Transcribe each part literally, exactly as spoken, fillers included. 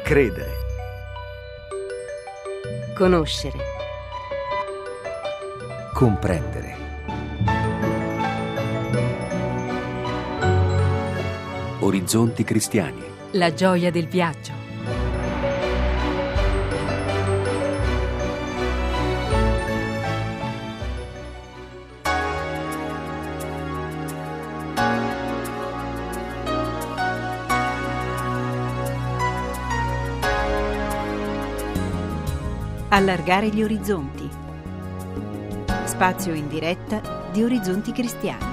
Credere. Conoscere. Comprendere. Orizzonti cristiani. La gioia del viaggio. Allargare gli orizzonti. Spazio in diretta di Orizzonti Cristiani.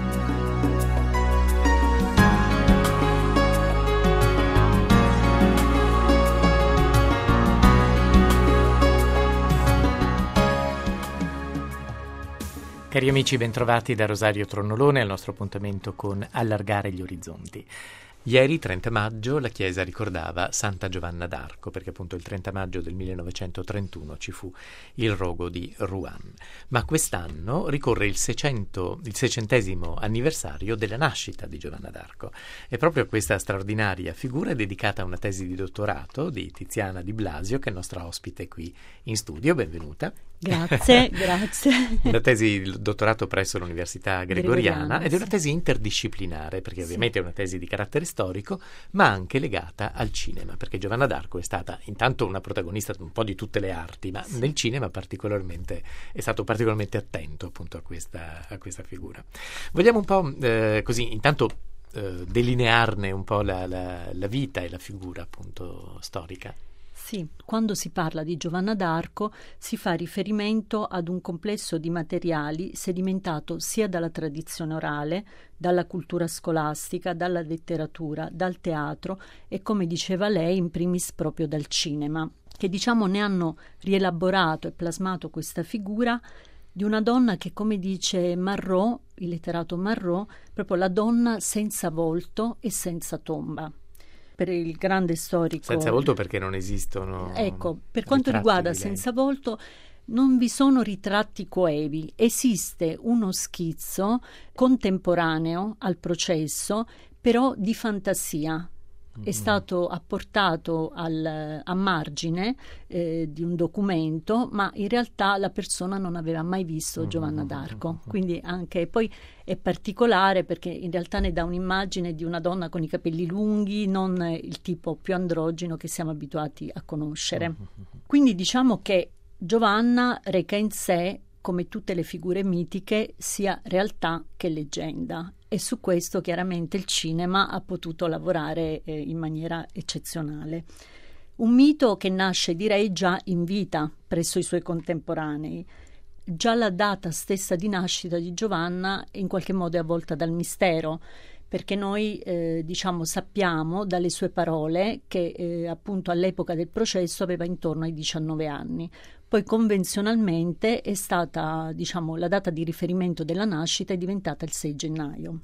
Cari amici, bentrovati da Rosario Tronnolone al nostro appuntamento con Allargare gli orizzonti. Ieri, trenta maggio, la Chiesa ricordava Santa Giovanna d'Arco, perché appunto il trenta maggio del millenovecentotrentuno ci fu il rogo di Rouen. Ma quest'anno ricorre il, seicento, il seicentesimo anniversario della nascita di Giovanna d'Arco. E proprio questa straordinaria figura è dedicata a una tesi di dottorato di Tiziana Di Blasio, che è nostra ospite qui in studio. Benvenuta. Grazie, grazie. Una tesi di dottorato presso l'Università Gregoriana, Gregoriana, ed è una sì. tesi interdisciplinare, perché ovviamente Sì. è una tesi di carattere storico, ma anche legata al cinema, perché Giovanna d'Arco è stata intanto una protagonista un po' di tutte le arti, ma Sì. nel cinema particolarmente è stato particolarmente attento appunto a questa, a questa figura. Vogliamo un po' eh, così intanto eh, delinearne un po' la, la, la vita e la figura appunto storica. Sì, quando si parla di Giovanna d'Arco si fa riferimento ad un complesso di materiali sedimentato sia dalla tradizione orale, dalla cultura scolastica, dalla letteratura, dal teatro e, come diceva lei, in primis proprio dal cinema, che diciamo ne hanno rielaborato e plasmato questa figura di una donna che, come dice Marrot, il letterato Marrot, proprio la donna senza volto e senza tomba. Per il grande storico Senza volto perché non esistono. Ecco, per quanto ritratti riguarda di lei. senza volto non vi sono ritratti coevi, esiste uno schizzo contemporaneo al processo, però di fantasia. È stato apportato al, a margine eh, di un documento, ma in realtà la persona non aveva mai visto Giovanna d'Arco. Quindi anche poi è particolare perché in realtà ne dà un'immagine di una donna con i capelli lunghi, non il tipo più androgino che siamo abituati a conoscere. Quindi diciamo che Giovanna reca in sé, come tutte le figure mitiche, sia realtà che leggenda. E su questo chiaramente il cinema ha potuto lavorare eh, in maniera eccezionale. Un mito che nasce, direi, già in vita presso i suoi contemporanei. Già la data stessa di nascita di Giovanna in qualche modo è avvolta dal mistero, perché noi eh, diciamo sappiamo dalle sue parole che eh, appunto all'epoca del processo aveva intorno ai diciannove anni. Poi convenzionalmente è stata, diciamo, la data di riferimento della nascita è diventata il sei gennaio.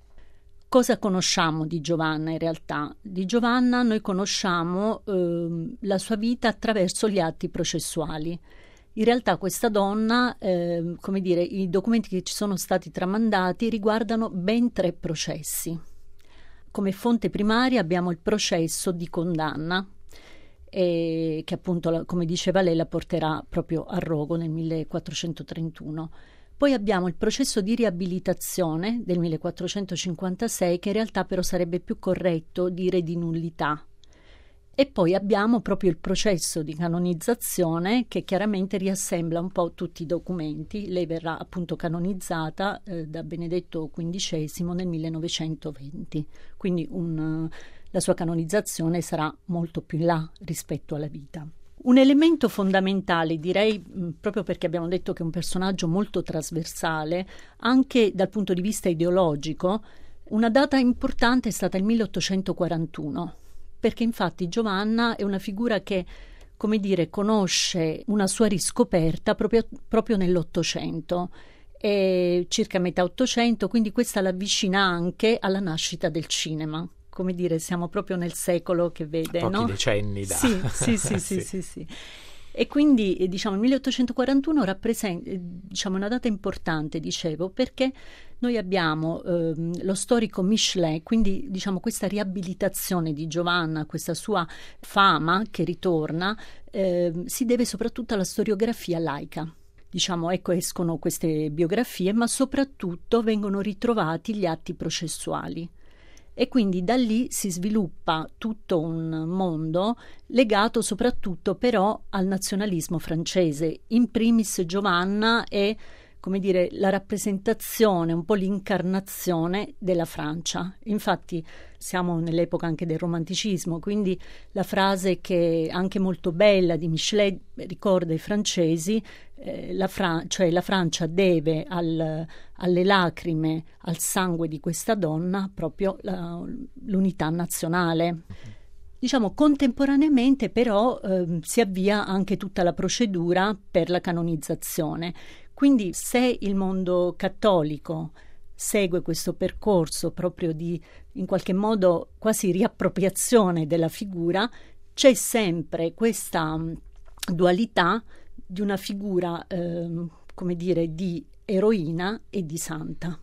Cosa conosciamo di Giovanna in realtà? Di Giovanna noi conosciamo eh, la sua vita attraverso gli atti processuali. In realtà questa donna, eh, come dire, i documenti che ci sono stati tramandati riguardano ben tre processi. Come fonte primaria abbiamo il processo di condanna, e che appunto, come diceva lei, la porterà proprio a rogo nel millequattrocentotrentuno. Poi abbiamo il processo di riabilitazione del millequattrocentocinquantasei, che in realtà però sarebbe più corretto dire di nullità. E poi abbiamo proprio il processo di canonizzazione, che chiaramente riassembla un po' tutti i documenti. Lei verrà appunto canonizzata eh, da Benedetto quindicesimo nel millenovecentoventi, quindi un... la sua canonizzazione sarà molto più in là rispetto alla vita. Un elemento fondamentale, direi, mh, proprio perché abbiamo detto che è un personaggio molto trasversale, anche dal punto di vista ideologico, una data importante è stata il milleottocentoquarantuno, perché infatti Giovanna è una figura che, come dire, conosce una sua riscoperta proprio, proprio nell'Ottocento, è circa metà Ottocento, quindi questa l'avvicina anche alla nascita del cinema. Come dire, siamo proprio nel secolo che vede, Pochi no? decenni da... Sì, sì, sì, sì, sì. sì, sì. E quindi eh, diciamo il milleottocentoquarantuno rappresenta eh, diciamo una data importante, dicevo, perché noi abbiamo ehm, lo storico Michelet, quindi diciamo questa riabilitazione di Giovanna, questa sua fama che ritorna, eh, si deve soprattutto alla storiografia laica. Diciamo, ecco, escono queste biografie, ma soprattutto vengono ritrovati gli atti processuali. E quindi da lì si sviluppa tutto un mondo legato soprattutto però al nazionalismo francese. In primis Giovanna è, come dire, la rappresentazione, un po' l'incarnazione della Francia. Infatti siamo nell'epoca anche del romanticismo, quindi la frase che è anche molto bella di Michelet ricorda i francesi, eh, la, Fra- cioè la Francia deve al, alle lacrime, al sangue di questa donna proprio la, l'unità nazionale. Diciamo, contemporaneamente però eh, si avvia anche tutta la procedura per la canonizzazione. Quindi se il mondo cattolico segue questo percorso proprio di, in qualche modo, quasi riappropriazione della figura, c'è sempre questa dualità di una figura, eh, come dire, di eroina e di santa.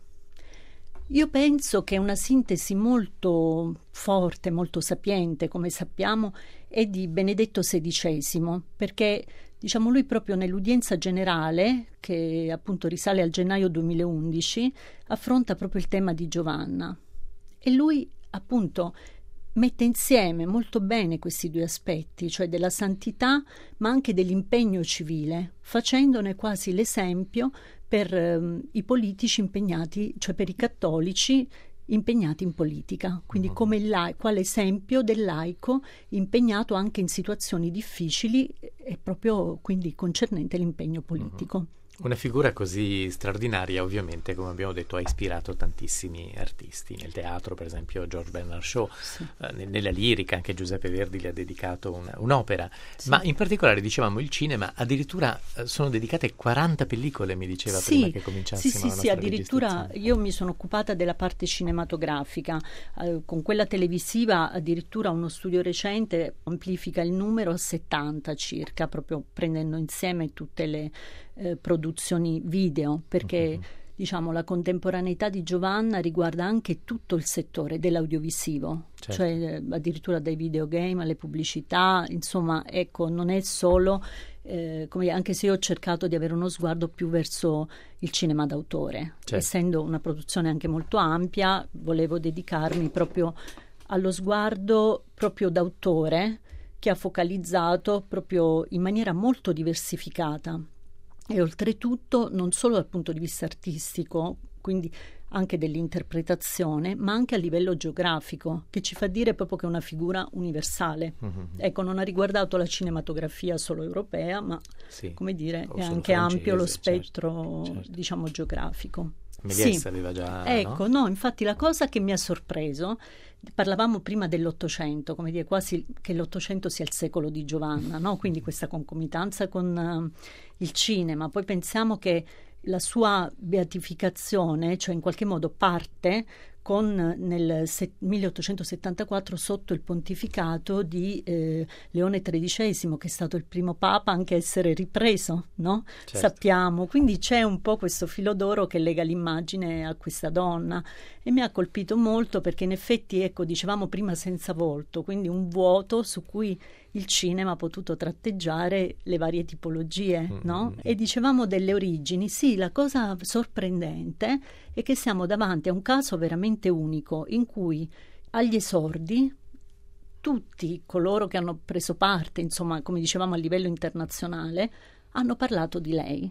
Io penso che una sintesi molto forte, molto sapiente, come sappiamo, è di Benedetto sedicesimo, perché diciamo lui proprio nell'udienza generale, che appunto risale al gennaio duemilaundici, affronta proprio il tema di Giovanna. E lui appunto mette insieme molto bene questi due aspetti, cioè della santità ma anche dell'impegno civile, facendone quasi l'esempio per um, i politici impegnati, cioè per i cattolici impegnati in politica, quindi mm-hmm. come il la- quale esempio del laico impegnato anche in situazioni difficili e proprio quindi concernente l'impegno politico. Mm-hmm. Una figura così straordinaria, ovviamente, come abbiamo detto, ha ispirato tantissimi artisti. Nel teatro, per esempio, George Bernard Shaw, sì. eh, nella lirica anche Giuseppe Verdi le ha dedicato una, un'opera. Sì. Ma in particolare, dicevamo, il cinema, addirittura eh, sono dedicate quaranta pellicole, mi diceva sì, prima che cominciassimo sì, la sì, nostra sì, addirittura registrazione. Io mi sono occupata della parte cinematografica. Eh, con quella televisiva addirittura uno studio recente amplifica il numero a settanta circa, proprio prendendo insieme tutte le Eh, produzioni video, perché uh-huh. diciamo la contemporaneità di Giovanna riguarda anche tutto il settore dell'audiovisivo, certo. cioè eh, addirittura dai videogame alle pubblicità, insomma, ecco, non è solo eh, come, anche se io ho cercato di avere uno sguardo più verso il cinema d'autore, certo. essendo una produzione anche molto ampia, volevo dedicarmi proprio allo sguardo proprio d'autore che ha focalizzato proprio in maniera molto diversificata. E oltretutto non solo dal punto di vista artistico, quindi anche dell'interpretazione, ma anche a livello geografico, che ci fa dire proprio che è una figura universale. Mm-hmm. Ecco, non ha riguardato la cinematografia solo europea, ma sì. come dire, o è anche francese, ampio lo spettro, certo, certo. diciamo, geografico. Méliès sì. aveva già... Ecco, no? no, infatti la cosa che mi ha sorpreso, parlavamo prima dell'Ottocento, come dire, quasi che l'Ottocento sia il secolo di Giovanna, no? Quindi questa concomitanza con uh, il cinema. Poi pensiamo che la sua beatificazione, cioè in qualche modo parte con nel milleottocentosettantaquattro sotto il pontificato di eh, Leone tredicesimo, che è stato il primo papa anche a essere ripreso, no? Certo. Sappiamo, quindi c'è un po' questo filo d'oro che lega l'immagine a questa donna e mi ha colpito molto perché in effetti, ecco, dicevamo prima senza volto, quindi un vuoto su cui il cinema ha potuto tratteggiare le varie tipologie, mm-hmm. no? E dicevamo delle origini, sì, la cosa sorprendente è che siamo davanti a un caso veramente unico in cui agli esordi tutti coloro che hanno preso parte, insomma, come dicevamo a livello internazionale, hanno parlato di lei.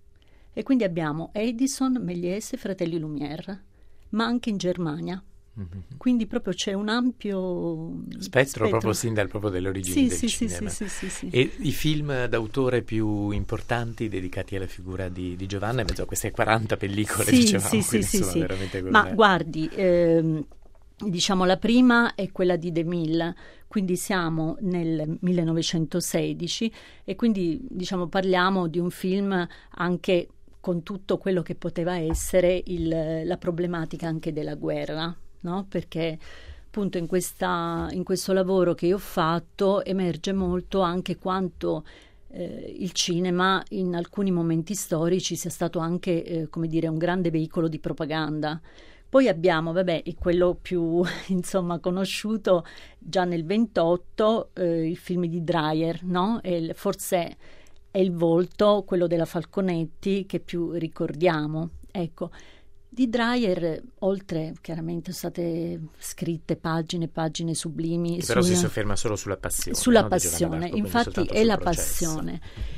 E quindi abbiamo Edison, Méliès e Fratelli Lumière, ma anche in Germania. Mm-hmm. Quindi proprio c'è un ampio spettro, spettro. proprio sin dal proprio delle origini sì, del sì, cinema. Sì, sì, sì, sì. E i film d'autore più importanti dedicati alla figura di, di Giovanna, in mezzo a queste quaranta pellicole, sì, dicevamo, sì, sì, sì, sì. veramente Ma guardi, ehm, diciamo la prima è quella di DeMille, quindi siamo nel millenovecentosedici e quindi diciamo parliamo di un film anche con tutto quello che poteva essere il, la problematica anche della guerra, no? Perché appunto in, questa, in questo lavoro che io ho fatto emerge molto anche quanto eh, il cinema in alcuni momenti storici sia stato anche, eh, come dire, un grande veicolo di propaganda. Poi abbiamo, vabbè, quello più insomma conosciuto già nel ventotto, eh, il film di Dreyer, no? E forse è il volto, quello della Falconetti, che più ricordiamo. Ecco, di Dreyer, oltre chiaramente sono state scritte pagine e pagine sublimi. Che però sul, si sofferma solo sulla passione. Sulla no? passione, infatti è la passione.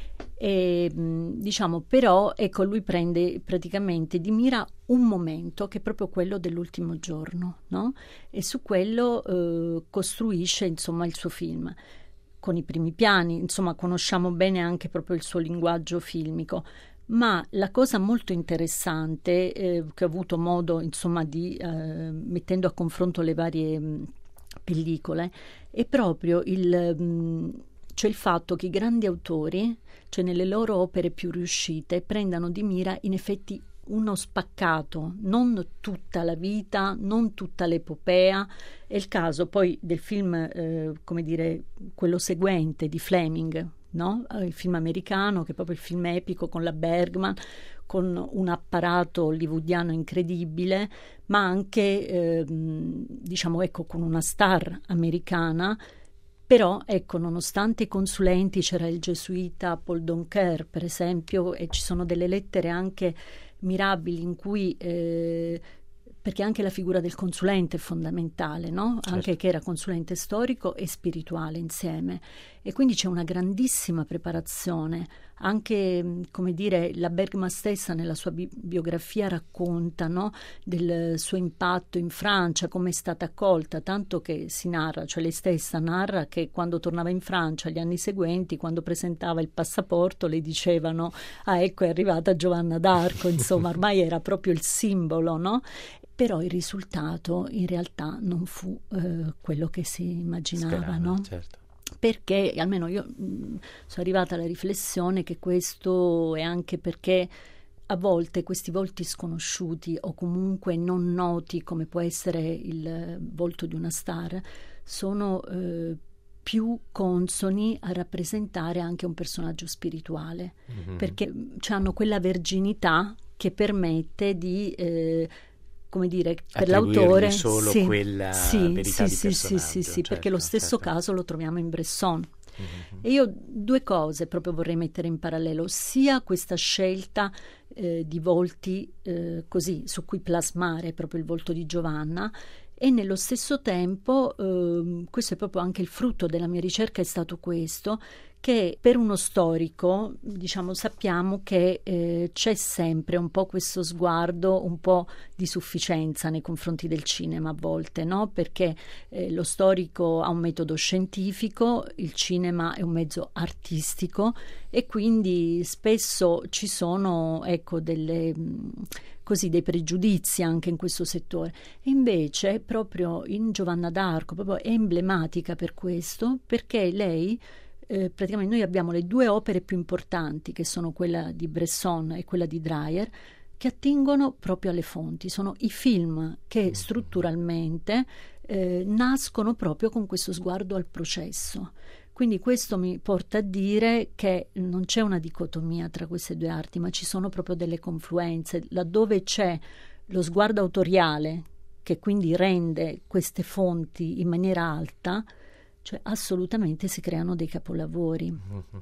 E, diciamo, però ecco, lui prende praticamente di mira un momento che è proprio quello dell'ultimo giorno, no? E su quello eh, costruisce insomma il suo film con i primi piani, insomma conosciamo bene anche proprio il suo linguaggio filmico. Ma la cosa molto interessante eh, che ho avuto modo insomma di eh, mettendo a confronto le varie mh, pellicole è proprio il mh, cioè il fatto che i grandi autori, cioè nelle loro opere più riuscite, prendano di mira in effetti uno spaccato, non tutta la vita, non tutta l'epopea. È il caso poi del film, eh, come dire, quello seguente di Fleming, no? Il film americano, che è proprio il film epico con la Bergman, con un apparato hollywoodiano incredibile, ma anche, eh, diciamo, ecco, con una star americana. Però, ecco, nonostante i consulenti, c'era il gesuita Paul Donker, per esempio, e ci sono delle lettere anche mirabili in cui, eh, perché anche la figura del consulente è fondamentale, no? Certo. Anche che era consulente storico e spirituale insieme. E quindi c'è una grandissima preparazione. Anche, come dire, la Bergman stessa nella sua bi- biografia racconta, no? Del suo impatto in Francia, come è stata accolta, tanto che si narra, cioè lei stessa narra che quando tornava in Francia gli anni seguenti, quando presentava il passaporto, le dicevano: ah, ecco, è arrivata Giovanna d'Arco, insomma, ormai era proprio il simbolo, no? Però il risultato in realtà non fu eh, quello che si immaginava, Sperava, no? Certo. Perché almeno io mh, sono arrivata alla riflessione che questo è anche perché a volte questi volti sconosciuti o comunque non noti, come può essere il volto di una star, sono eh, più consoni a rappresentare anche un personaggio spirituale, mm-hmm. perché cioè, hanno quella verginità che permette di eh, come dire, per l'autore solo sì, quella sì, verità sì, di sì, sì, sì, sì, certo, perché lo stesso certo. caso lo troviamo in Bresson. Mm-hmm. E io due cose proprio vorrei mettere in parallelo, sia questa scelta eh, di volti eh, così, su cui plasmare proprio il volto di Giovanna, e nello stesso tempo, eh, questo è proprio anche il frutto della mia ricerca, è stato questo, che per uno storico, diciamo, sappiamo che eh, c'è sempre un po' questo sguardo un po' di sufficienza nei confronti del cinema a volte, no? Perché eh, lo storico ha un metodo scientifico, il cinema è un mezzo artistico e quindi spesso ci sono, ecco, delle così dei pregiudizi anche in questo settore. E invece proprio in Giovanna d'Arco proprio è emblematica per questo, perché lei Eh, praticamente noi abbiamo le due opere più importanti, che sono quella di Bresson e quella di Dreyer, che attingono proprio alle fonti. Sono i film che strutturalmente eh, nascono proprio con questo sguardo al processo. Quindi questo mi porta a dire che non c'è una dicotomia tra queste due arti, ma ci sono proprio delle confluenze, laddove c'è lo sguardo autoriale, che quindi rende queste fonti in maniera alta, cioè assolutamente si creano dei capolavori.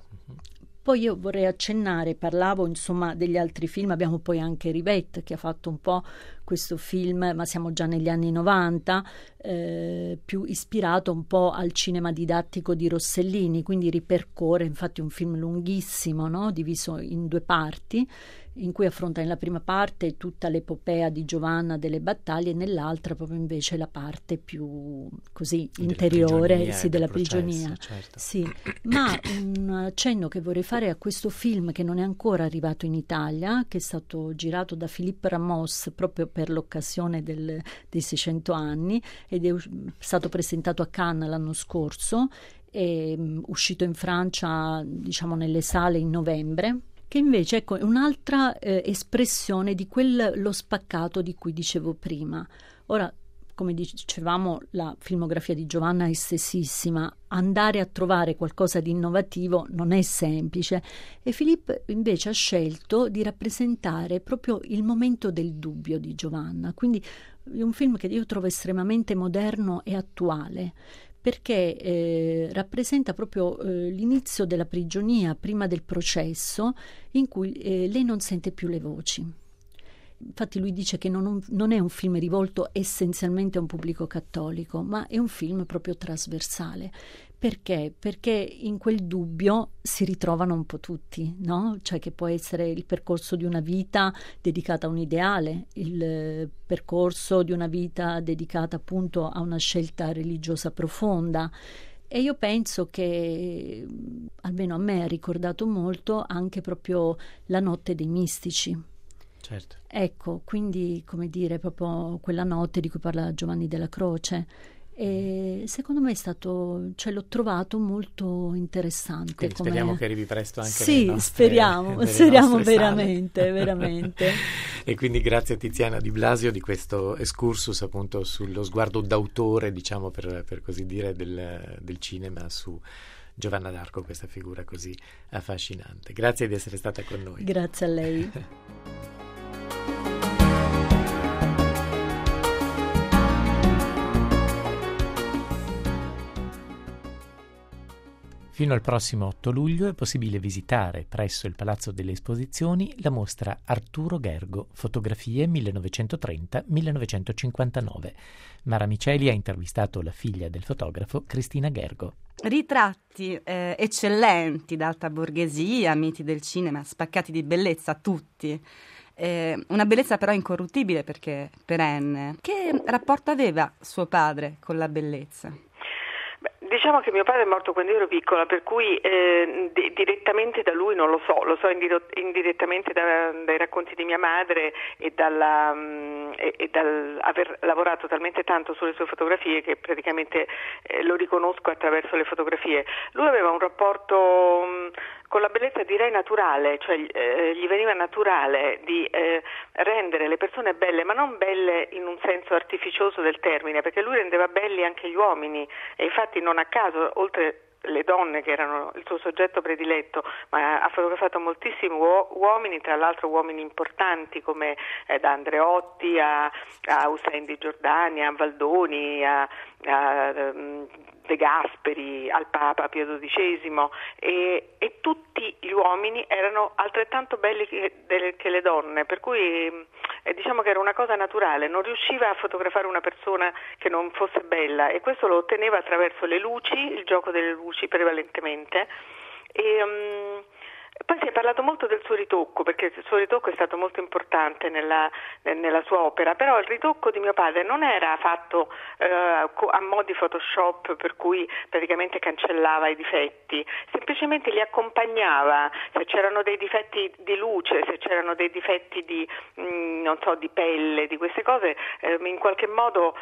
Poi io vorrei accennare, parlavo insomma degli altri film, abbiamo poi anche Rivette che ha fatto un po' questo film, ma siamo già negli anni novanta, eh, più ispirato un po' al cinema didattico di Rossellini, quindi ripercorre, infatti un film lunghissimo, no? Diviso in due parti, in cui affronta nella prima parte tutta l'epopea di Giovanna delle battaglie e nell'altra proprio invece la parte più così interiore sì, della prigionia. Processo, certo. Sì. Ma un accenno che vorrei fare a questo film che non è ancora arrivato in Italia, che è stato girato da Philippe Ramos proprio per l'occasione del, dei seicento anni ed è stato presentato a Cannes l'anno scorso, è uscito in Francia diciamo nelle sale in novembre, che invece ecco, è un'altra eh, espressione di quello spaccato di cui dicevo prima. Ora, come dicevamo, la filmografia di Giovanna è estesissima, andare a trovare qualcosa di innovativo non è semplice, e Philippe invece ha scelto di rappresentare proprio il momento del dubbio di Giovanna, quindi è un film che io trovo estremamente moderno e attuale, perché eh, rappresenta proprio eh, l'inizio della prigionia prima del processo, in cui eh, lei non sente più le voci. Infatti lui dice che non, non è un film rivolto essenzialmente a un pubblico cattolico, ma è un film proprio trasversale. Perché? Perché in quel dubbio si ritrovano un po' tutti, no? Cioè che può essere il percorso di una vita dedicata a un ideale, il percorso di una vita dedicata appunto a una scelta religiosa profonda. E io penso che, almeno a me ha ricordato molto anche proprio La notte dei mistici. Certo. Ecco, quindi, come dire, proprio quella notte di cui parla Giovanni della Croce. E secondo me è stato, cioè l'ho trovato molto interessante. Quindi come... speriamo che arrivi presto anche sì, nelle nostre, speriamo, nelle speriamo nostre veramente, sale. veramente. E quindi grazie a Tiziana Di Blasio di questo excursus appunto sullo sguardo d'autore, diciamo per, per così dire, del, del cinema su Giovanna d'Arco, questa figura così affascinante. Grazie di essere stata con noi. Grazie a lei. Fino al prossimo otto luglio è possibile visitare presso il Palazzo delle Esposizioni la mostra Arturo Gergo, fotografie millenovecentotrenta millenovecentocinquantanove. Mara Miceli ha intervistato la figlia del fotografo, Cristina Gergo. Ritratti eh, eccellenti d'alta borghesia, miti del cinema, spaccati di bellezza tutti. Eh, una bellezza però incorruttibile perché perenne. Che rapporto aveva suo padre con la bellezza? Diciamo che mio padre è morto quando io ero piccola, per cui eh, di, direttamente da lui non lo so, lo so indiro, indirettamente da, dai racconti di mia madre e, dalla, um, e, e dal aver lavorato talmente tanto sulle sue fotografie che praticamente eh, lo riconosco attraverso le fotografie. Lui aveva un rapporto um, con la bellezza direi naturale, cioè eh, gli veniva naturale di eh, rendere le persone belle, ma non belle in un senso artificioso del termine, perché lui rendeva belli anche gli uomini, e infatti non a caso, oltre le donne che erano il suo soggetto prediletto, ma ha fotografato moltissimi uo- uomini, tra l'altro uomini importanti come eh, da Andreotti a, a Hussein di Giordania, a Valdoni, a, a um, De Gasperi, al Papa Pio dodicesimo, e, e tutti gli uomini erano altrettanto belli che, delle, che le donne, per cui eh, diciamo che era una cosa naturale, non riusciva a fotografare una persona che non fosse bella, e questo lo otteneva attraverso le luci, il gioco delle luci prevalentemente. E, um, poi si è parlato molto del suo ritocco, perché il suo ritocco è stato molto importante nella, nella sua opera, però il ritocco di mio padre non era fatto eh, a mo' di Photoshop, per cui praticamente cancellava i difetti, semplicemente li accompagnava, se c'erano dei difetti di luce, se c'erano dei difetti di, mh, non so, di pelle, di queste cose, eh, in qualche modo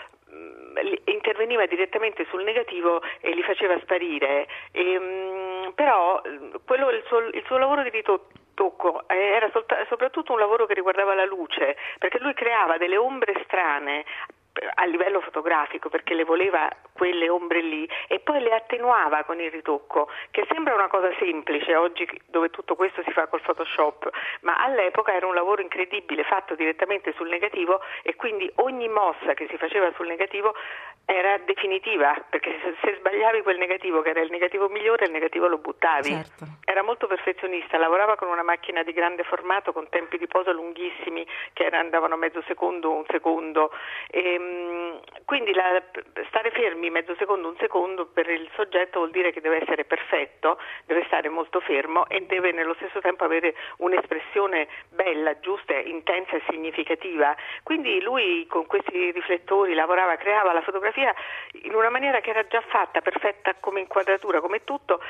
interveniva direttamente sul negativo e li faceva sparire. E, mh, però quello, il, suo, il suo lavoro di ritocco era solta, soprattutto un lavoro che riguardava la luce, perché lui creava delle ombre strane a livello fotografico, perché le voleva quelle ombre lì, e poi le attenuava con il ritocco, che sembra una cosa semplice oggi dove tutto questo si fa col Photoshop, ma all'epoca era un lavoro incredibile fatto direttamente sul negativo, e quindi ogni mossa che si faceva sul negativo era definitiva, perché se, se sbagliavi quel negativo, che era il negativo migliore, il negativo lo buttavi. Certo. Era molto perfezionista, lavorava con una macchina di grande formato con tempi di posa lunghissimi che era, andavano mezzo secondo, un secondo, e quindi la, stare fermi mezzo secondo, un secondo per il soggetto vuol dire che deve essere perfetto, deve stare molto fermo e deve nello stesso tempo avere un'espressione bella, giusta, intensa e significativa. Quindi lui con questi riflettori lavorava, creava la fotografia in una maniera che era già fatta, perfetta come inquadratura, come tutto,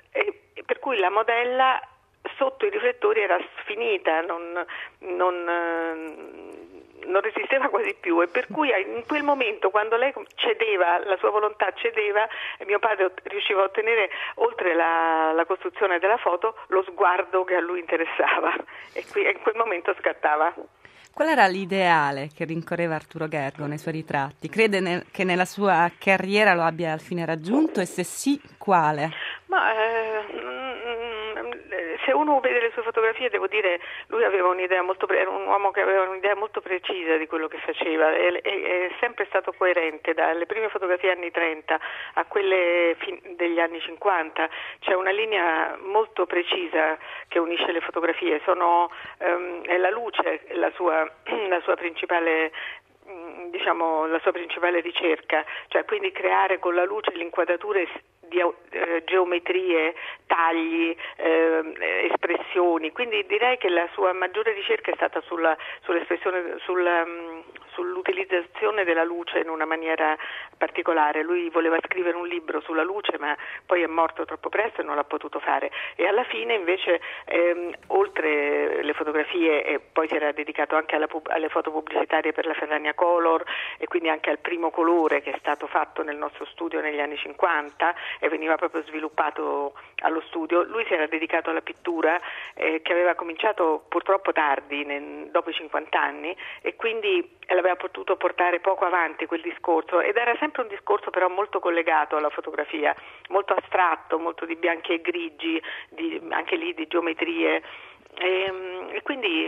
per cui la modella sotto i riflettori era sfinita, non, non non resisteva quasi più, e per cui in quel momento, quando lei cedeva, la sua volontà cedeva, mio padre riusciva a ottenere, oltre la, la costruzione della foto, lo sguardo che a lui interessava, e qui in quel momento scattava. Qual era l'ideale che rincorreva Arturo Gergo nei suoi ritratti? Crede nel, che nella sua carriera lo abbia al fine raggiunto e se sì, quale? Ma eh, se uno vede le sue fotografie, devo dire, lui aveva un'idea molto pre- era un uomo che aveva un'idea molto precisa di quello che faceva, e, e, è sempre stato coerente dalle prime fotografie anni trenta a quelle fin- degli anni cinquanta. C'è una linea molto precisa che unisce le fotografie, sono ehm, è la luce la sua, la sua principale diciamo la sua principale ricerca, cioè quindi creare con la luce le inquadrature di eh, geometrie, tagli, eh, espressioni, quindi direi che la sua maggiore ricerca è stata sulla, sull'espressione, sulla, um, sull'utilizzazione della luce in una maniera particolare. Lui voleva scrivere un libro sulla luce, ma poi è morto troppo presto e non l'ha potuto fare, e alla fine invece ehm, oltre le fotografie, e poi si era dedicato anche alla, alle foto pubblicitarie per la Ferragna Color, e quindi anche al primo colore che è stato fatto nel nostro studio negli anni cinquanta e veniva proprio sviluppato allo studio. Lui si era dedicato alla pittura, eh, che aveva cominciato purtroppo tardi, nel, dopo i cinquanta anni, e quindi l'aveva potuto portare poco avanti quel discorso, ed era sempre un discorso però molto collegato alla fotografia, molto astratto, molto di bianchi e grigi, di, anche lì di geometrie, e, e quindi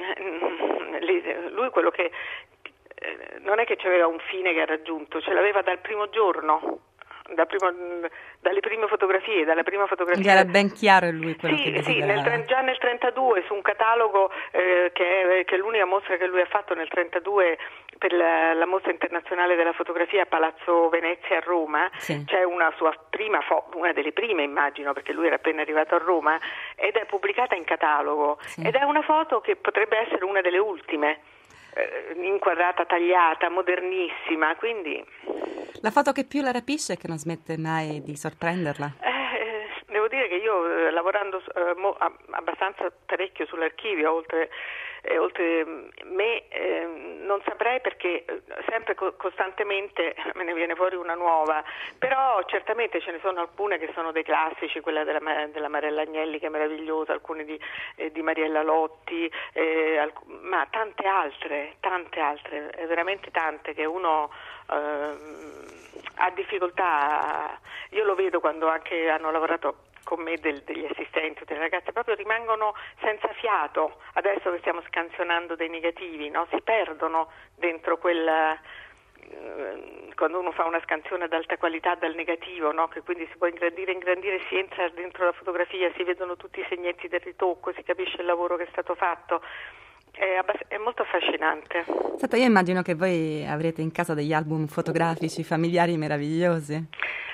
lui quello che non è che c'aveva un fine che ha raggiunto, ce l'aveva dal primo giorno. Da primo, dalle prime fotografie, dalla prima fotografia. Quindi era ben chiaro lui quello sì, che sì, desiderava. nel, già nel trentadue su un catalogo eh, che, è, che è l'unica mostra che lui ha fatto nel trentadue per la, la mostra internazionale della fotografia a Palazzo Venezia a Roma, sì. C'è una sua prima foto, una delle prime immagino, perché lui era appena arrivato a Roma, ed è pubblicata in catalogo, sì. Ed è una foto che potrebbe essere una delle ultime, eh, inquadrata, tagliata, modernissima, quindi... La foto che più la rapisce e che non smette mai di sorprenderla? Eh, devo dire che io, eh, lavorando eh, mo, a, abbastanza parecchio sull'archivio, oltre, eh, oltre me, eh, non saprei perché eh, sempre co- costantemente me ne viene fuori una nuova, però certamente ce ne sono alcune che sono dei classici, quella della, della Mariella Agnelli che è meravigliosa, alcune di, eh, di Mariella Lotti, eh, alc- ma tante altre, tante altre, eh, veramente tante che uno... Uh, ha difficoltà. Io lo vedo quando anche hanno lavorato con me del, degli assistenti, delle ragazze, proprio rimangono senza fiato adesso che stiamo scansionando dei negativi, no? Si perdono dentro quel uh, quando uno fa una scansione ad alta qualità dal negativo, no? Che quindi si può ingrandire, ingrandire, si entra dentro la fotografia, si vedono tutti i segnetti del ritocco, si capisce il lavoro che è stato fatto. È, abbass- è molto affascinante. Senta, io immagino che voi avrete in casa degli album fotografici familiari meravigliosi.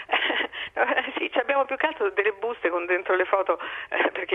Sì, abbiamo più che altro delle buste con dentro le foto, eh, perché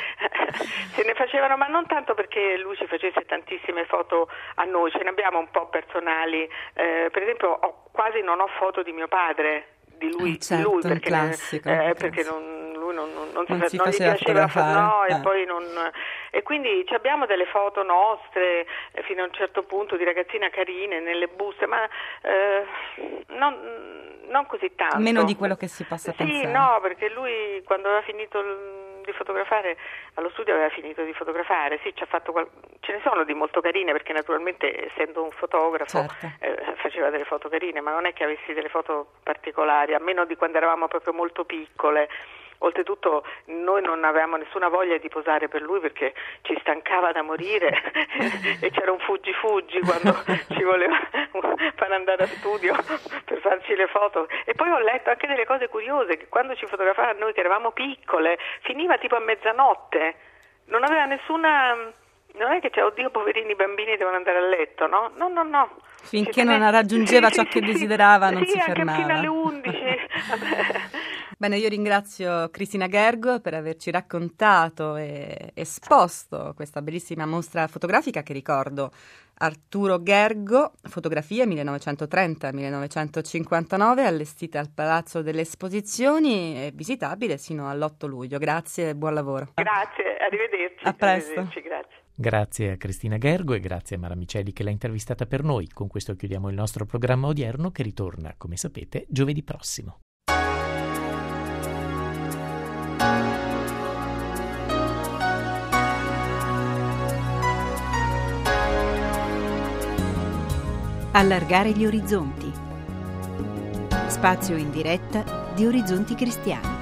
se ne facevano, ma non tanto perché lui ci facesse tantissime foto a noi, ce ne abbiamo un po' personali, eh, per esempio ho, quasi non ho foto di mio padre, di lui, eh, certo, di lui perché, un classico, eh, un perché classico. non, lui non, non, non, non, si, si non gli piaceva fare, no, eh. e poi non... E quindi ci abbiamo delle foto nostre eh, fino a un certo punto di ragazzina carine nelle buste, ma eh, non, non così tanto. Meno di quello che si possa sì, pensare. Sì, no, perché lui quando aveva finito l- di fotografare allo studio aveva finito di fotografare, sì, ci ha fatto qual- ce ne sono di molto carine perché naturalmente essendo un fotografo certo. eh, faceva delle foto carine, ma non è che avessi delle foto particolari, a meno di quando eravamo proprio molto piccole. Oltretutto noi non avevamo nessuna voglia di posare per lui perché ci stancava da morire e c'era un fuggi fuggi quando ci voleva far andare a studio per farci le foto. E poi ho letto anche delle cose curiose, che quando ci fotografava noi che eravamo piccole finiva tipo a mezzanotte, non aveva nessuna... Non è che c'è, oddio, poverini bambini devono andare a letto, no? No, no, no. Finché non raggiungeva sì, ciò sì, che sì, desiderava sì, non sì, si anche fermava. fino alle undici. Bene, io ringrazio Cristina Gergo per averci raccontato e esposto questa bellissima mostra fotografica che ricordo Arturo Gergo, fotografie millenovecentotrenta millenovecentocinquantanove, allestita al Palazzo delle Esposizioni e visitabile sino all'otto luglio. Grazie e buon lavoro. Grazie, arrivederci. A presto. Arrivederci, grazie. Grazie a Cristina Gergo e grazie a Mara Miceli che l'ha intervistata per noi. Con questo chiudiamo il nostro programma odierno che ritorna, come sapete, giovedì prossimo. Allargare gli orizzonti. Spazio in diretta di Orizzonti Cristiani.